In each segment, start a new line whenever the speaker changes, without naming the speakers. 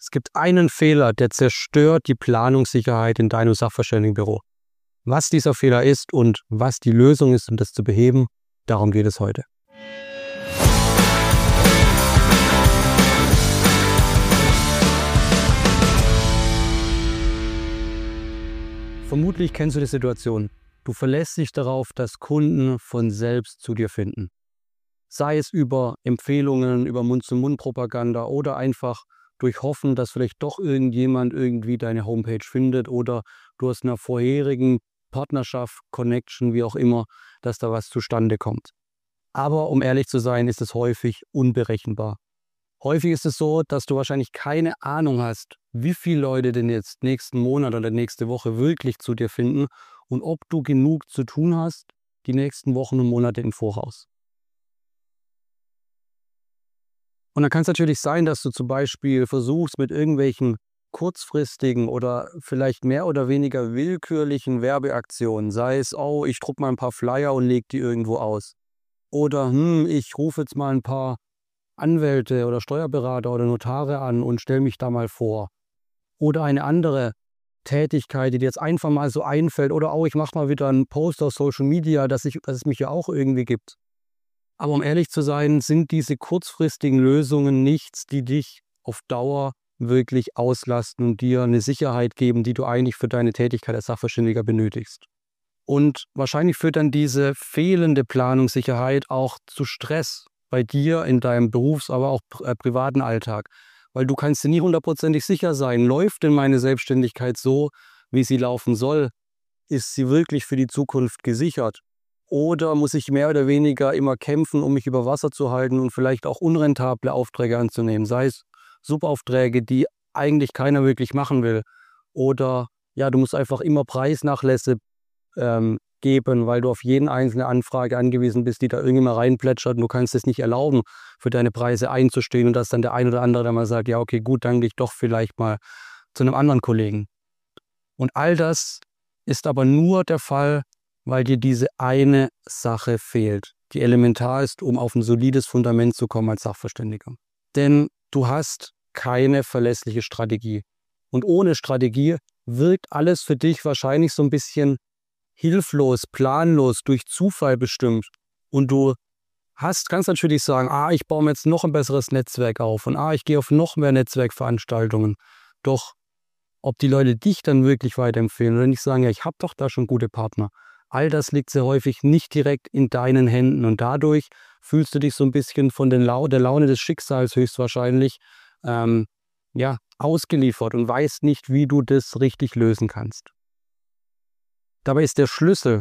Es gibt einen Fehler, der zerstört die Planungssicherheit in deinem Sachverständigenbüro. Was dieser Fehler ist und was die Lösung ist, um das zu beheben, darum geht es heute. Vermutlich kennst du die Situation. Du verlässt dich darauf, dass Kunden von selbst zu dir finden. Sei es über Empfehlungen, über Mund-zu-Mund-Propaganda oder einfach durch Hoffen, dass vielleicht doch irgendjemand irgendwie deine Homepage findet oder du aus einer vorherigen Partnerschaft, Connection, wie auch immer, dass da was zustande kommt. Aber um ehrlich zu sein, ist es häufig unberechenbar. Häufig ist es so, dass du wahrscheinlich keine Ahnung hast, wie viele Leute denn jetzt nächsten Monat oder nächste Woche wirklich zu dir finden und ob du genug zu tun hast die nächsten Wochen und Monate im Voraus. Und dann kann es natürlich sein, dass du zum Beispiel versuchst, mit irgendwelchen kurzfristigen oder vielleicht mehr oder weniger willkürlichen Werbeaktionen, sei es, oh, ich drucke mal ein paar Flyer und lege die irgendwo aus. Oder ich rufe jetzt mal ein paar Anwälte oder Steuerberater oder Notare an und stelle mich da mal vor. Oder eine andere Tätigkeit, die dir jetzt einfach mal so einfällt. Oder auch, ich mache mal wieder einen Post auf Social Media, dass es mich ja auch irgendwie gibt. Aber um ehrlich zu sein, sind diese kurzfristigen Lösungen nichts, die dich auf Dauer wirklich auslasten und dir eine Sicherheit geben, die du eigentlich für deine Tätigkeit als Sachverständiger benötigst. Und wahrscheinlich führt dann diese fehlende Planungssicherheit auch zu Stress bei dir in deinem Berufs-, aber auch privaten Alltag. Weil du kannst dir nie hundertprozentig sicher sein, läuft denn meine Selbstständigkeit so, wie sie laufen soll? Ist sie wirklich für die Zukunft gesichert? Oder muss ich mehr oder weniger immer kämpfen, um mich über Wasser zu halten und vielleicht auch unrentable Aufträge anzunehmen? Sei es Subaufträge, die eigentlich keiner wirklich machen will. Oder ja, du musst einfach immer Preisnachlässe geben, weil du auf jeden einzelne Anfrage angewiesen bist, die da irgendjemand reinplätschert und du kannst es nicht erlauben, für deine Preise einzustehen und dass dann der ein oder andere dann mal sagt, ja okay, gut, dann gehe ich doch vielleicht mal zu einem anderen Kollegen. Und all das ist aber nur der Fall, weil dir diese eine Sache fehlt, die elementar ist, um auf ein solides Fundament zu kommen als Sachverständiger. Denn du hast keine verlässliche Strategie. Und ohne Strategie wirkt alles für dich wahrscheinlich so ein bisschen hilflos, planlos, durch Zufall bestimmt. Und du kannst natürlich sagen, ich baue mir jetzt noch ein besseres Netzwerk auf und ich gehe auf noch mehr Netzwerkveranstaltungen. Doch ob die Leute dich dann wirklich weiterempfehlen oder nicht sagen, ja, ich habe doch da schon gute Partner. All das liegt sehr häufig nicht direkt in deinen Händen und dadurch fühlst du dich so ein bisschen von der Laune des Schicksals höchstwahrscheinlich ausgeliefert und weißt nicht, wie du das richtig lösen kannst. Dabei ist der Schlüssel,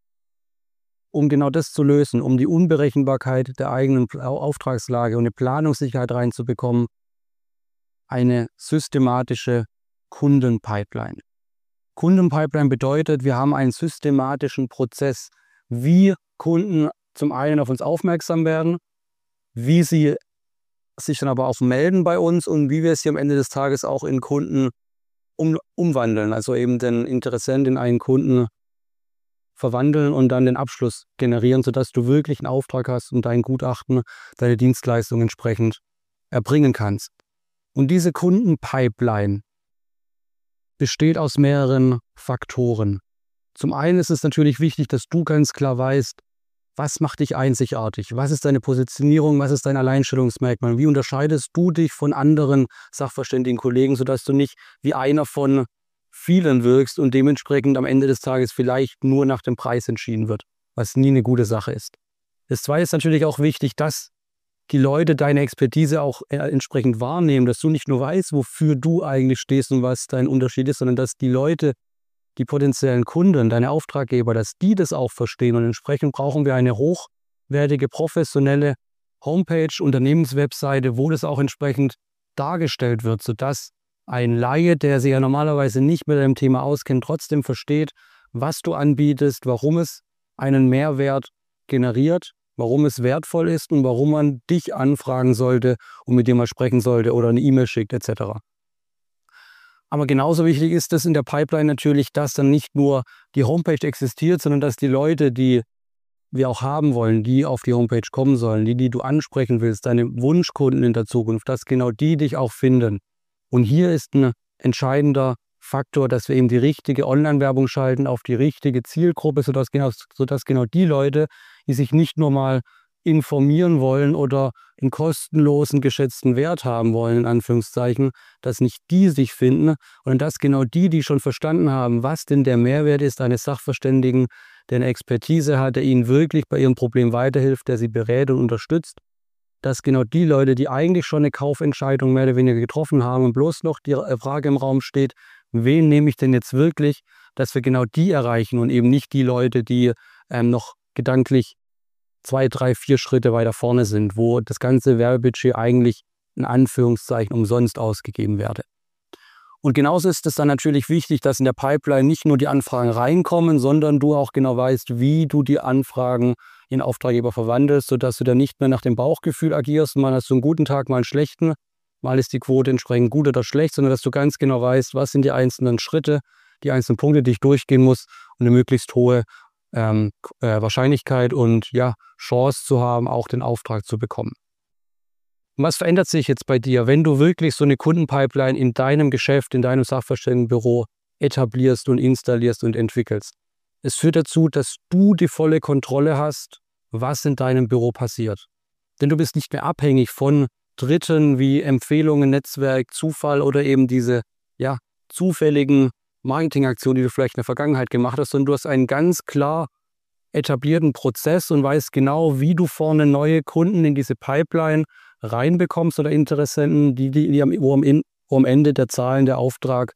um genau das zu lösen, um die Unberechenbarkeit der eigenen Auftragslage und eine Planungssicherheit reinzubekommen, eine systematische Kundenpipeline. Kundenpipeline bedeutet, wir haben einen systematischen Prozess, wie Kunden zum einen auf uns aufmerksam werden, wie sie sich dann aber auch melden bei uns und wie wir sie am Ende des Tages auch in Kunden umwandeln, also eben den Interessenten in einen Kunden verwandeln und dann den Abschluss generieren, sodass du wirklich einen Auftrag hast und dein Gutachten, deine Dienstleistung entsprechend erbringen kannst. Und diese Kundenpipeline besteht aus mehreren Faktoren. Zum einen ist es natürlich wichtig, dass du ganz klar weißt, was macht dich einzigartig? Was ist deine Positionierung? Was ist dein Alleinstellungsmerkmal? Wie unterscheidest du dich von anderen sachverständigen Kollegen, sodass du nicht wie einer von vielen wirkst und dementsprechend am Ende des Tages vielleicht nur nach dem Preis entschieden wird, was nie eine gute Sache ist. Das Zweite ist natürlich auch wichtig, dass die Leute deine Expertise auch entsprechend wahrnehmen, dass du nicht nur weißt, wofür du eigentlich stehst und was dein Unterschied ist, sondern dass die Leute, die potenziellen Kunden, deine Auftraggeber, dass die das auch verstehen. Und entsprechend brauchen wir eine hochwertige, professionelle Homepage, Unternehmenswebseite, wo das auch entsprechend dargestellt wird, sodass ein Laie, der sich ja normalerweise nicht mit dem Thema auskennt, trotzdem versteht, was du anbietest, warum es einen Mehrwert generiert, warum es wertvoll ist und warum man dich anfragen sollte und mit dir mal sprechen sollte oder eine E-Mail schickt etc. Aber genauso wichtig ist es in der Pipeline natürlich, dass dann nicht nur die Homepage existiert, sondern dass die Leute, die wir auch haben wollen, die auf die Homepage kommen sollen, die du ansprechen willst, deine Wunschkunden in der Zukunft, dass genau die dich auch finden. Und hier ist ein entscheidender Faktor, dass wir eben die richtige Online-Werbung schalten auf die richtige Zielgruppe, sodass genau die Leute, die sich nicht nur mal informieren wollen oder einen kostenlosen geschätzten Wert haben wollen, in Anführungszeichen, dass nicht die sich finden, sondern dass genau die schon verstanden haben, was denn der Mehrwert ist eines Sachverständigen, der eine Expertise hat, der ihnen wirklich bei ihrem Problem weiterhilft, der sie berät und unterstützt, dass genau die Leute, die eigentlich schon eine Kaufentscheidung mehr oder weniger getroffen haben und bloß noch die Frage im Raum steht, wen nehme ich denn jetzt wirklich, dass wir genau die erreichen und eben nicht die Leute, die noch gedanklich 2, 3, 4 Schritte weiter vorne sind, wo das ganze Werbebudget eigentlich in Anführungszeichen umsonst ausgegeben werde. Und genauso ist es dann natürlich wichtig, dass in der Pipeline nicht nur die Anfragen reinkommen, sondern du auch genau weißt, wie du die Anfragen in Auftraggeber verwandelst, sodass du dann nicht mehr nach dem Bauchgefühl agierst. Mal hast du einen guten Tag, mal einen schlechten, mal ist die Quote entsprechend gut oder schlecht, sondern dass du ganz genau weißt, was sind die einzelnen Schritte, die einzelnen Punkte, die ich durchgehen muss, um eine möglichst hohe Wahrscheinlichkeit und Chance zu haben, auch den Auftrag zu bekommen. Und was verändert sich jetzt bei dir, wenn du wirklich so eine Kundenpipeline in deinem Geschäft, in deinem Sachverständigenbüro etablierst und installierst und entwickelst? Es führt dazu, dass du die volle Kontrolle hast, was in deinem Büro passiert. Denn du bist nicht mehr abhängig von Dritten wie Empfehlungen, Netzwerk, Zufall oder eben diese zufälligen Marketingaktionen, die du vielleicht in der Vergangenheit gemacht hast, sondern du hast einen ganz klar etablierten Prozess und weißt genau, wie du vorne neue Kunden in diese Pipeline reinbekommst oder Interessenten, wo am Ende der Zahlen, der Auftrag,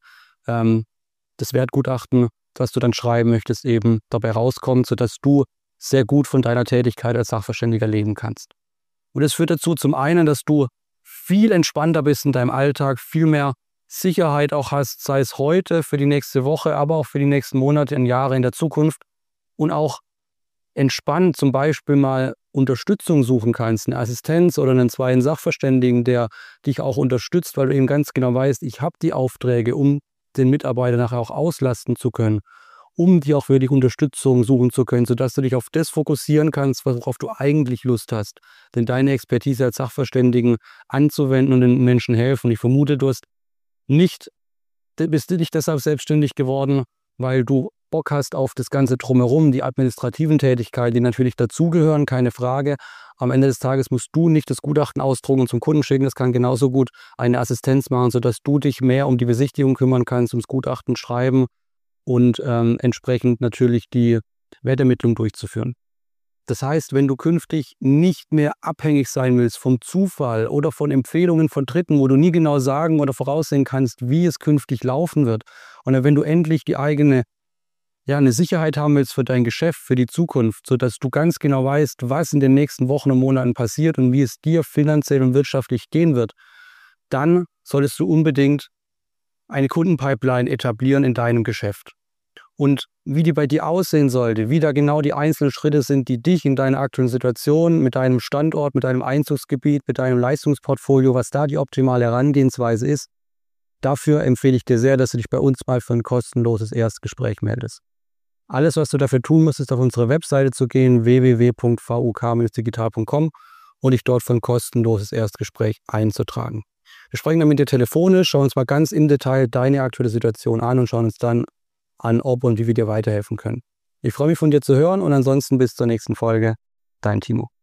das Wertgutachten, was du dann schreiben möchtest, eben dabei rauskommt, sodass du sehr gut von deiner Tätigkeit als Sachverständiger leben kannst. Und das führt dazu zum einen, dass du viel entspannter bist in deinem Alltag, viel mehr Sicherheit auch hast, sei es heute, für die nächste Woche, aber auch für die nächsten Monate und Jahre in der Zukunft und auch entspannt zum Beispiel mal Unterstützung suchen kannst, eine Assistenz oder einen zweiten Sachverständigen, der dich auch unterstützt, weil du eben ganz genau weißt, ich habe die Aufträge, um den Mitarbeiter nachher auch auslasten zu können, um dir auch wirklich Unterstützung suchen zu können, sodass du dich auf das fokussieren kannst, worauf du eigentlich Lust hast. Denn deine Expertise als Sachverständigen anzuwenden und den Menschen helfen. Und ich vermute, bist du nicht deshalb selbstständig geworden, weil du Bock hast auf das Ganze drumherum, die administrativen Tätigkeiten, die natürlich dazugehören, keine Frage. Am Ende des Tages musst du nicht das Gutachten ausdrucken und zum Kunden schicken. Das kann genauso gut eine Assistenz machen, sodass du dich mehr um die Besichtigung kümmern kannst, ums Gutachten schreiben und entsprechend natürlich die Wertermittlung durchzuführen. Das heißt, wenn du künftig nicht mehr abhängig sein willst vom Zufall oder von Empfehlungen von Dritten, wo du nie genau sagen oder voraussehen kannst, wie es künftig laufen wird, und wenn du endlich die eigene eine Sicherheit haben willst für dein Geschäft, für die Zukunft, sodass du ganz genau weißt, was in den nächsten Wochen und Monaten passiert und wie es dir finanziell und wirtschaftlich gehen wird, dann solltest du unbedingt eine Kundenpipeline etablieren in deinem Geschäft. Und wie die bei dir aussehen sollte, wie da genau die einzelnen Schritte sind, die dich in deiner aktuellen Situation, mit deinem Standort, mit deinem Einzugsgebiet, mit deinem Leistungsportfolio, was da die optimale Herangehensweise ist, dafür empfehle ich dir sehr, dass du dich bei uns mal für ein kostenloses Erstgespräch meldest. Alles, was du dafür tun musst, ist auf unsere Webseite zu gehen, www.vuk-digital.com und dich dort für ein kostenloses Erstgespräch einzutragen. Wir sprechen dann mit dir telefonisch, schauen uns mal ganz im Detail deine aktuelle Situation an und schauen uns dann an, ob und wie wir dir weiterhelfen können. Ich freue mich von dir zu hören und ansonsten bis zur nächsten Folge. Dein Timo.